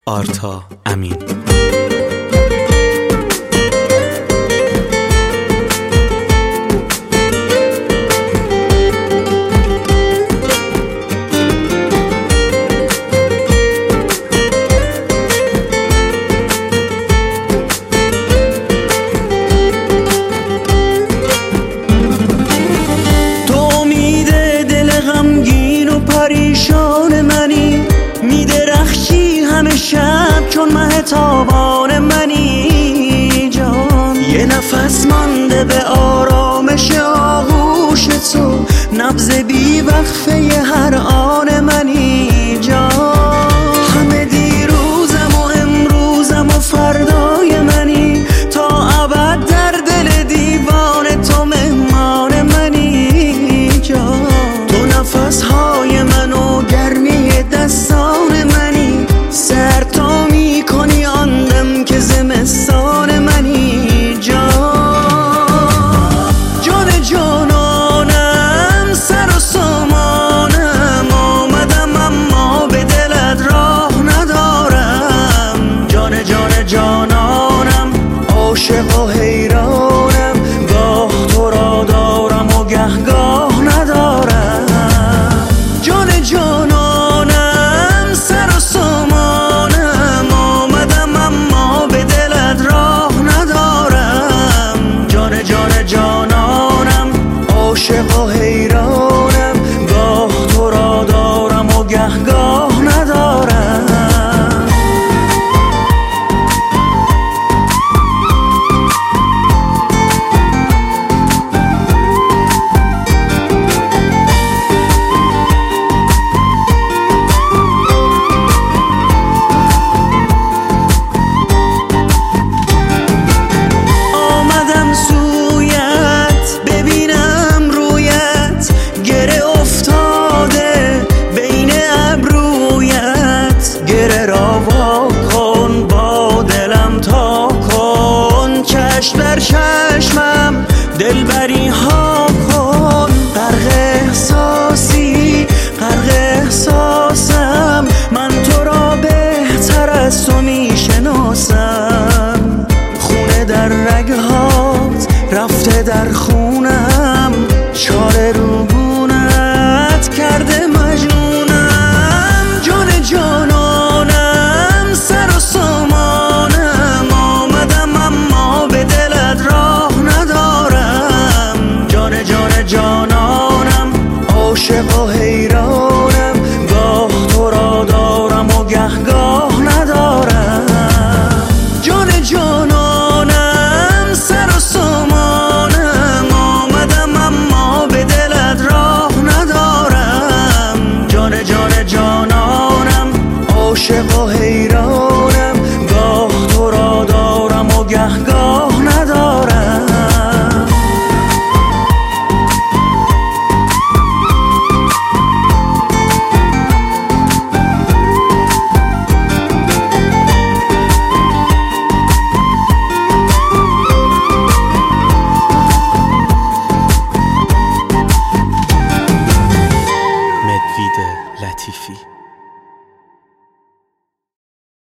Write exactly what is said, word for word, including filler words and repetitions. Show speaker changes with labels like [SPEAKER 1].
[SPEAKER 1] آرتا امین.
[SPEAKER 2] پریشان منی، میدرخشی همه شب چون مه تابان منی جان. یه نفس مانده به آرامش آغوش تو، نبض بی وقفه هر آن منی جان. همه دیروزم و امروزم و فردای منی، تا ابد در دل دیوان تو مهمان منی جان. تو نفس های منو گرمی دستان منی، سر تا می کنی آن دم که زمستان منی جان. جان جانانم، سر و سامانم، آمدم اما به دلت راه ندارم. جان جان جانانم، عاشق و حیرانم، گاه تو را دارم و گه گاه ندارم. جان جانانم، سر و سامانم، آمدم اما به دلت راه ندارم. جان جان جانانم، عاشق و حیرانم، گاه تو را دارم و گه گاه ندارم. گره را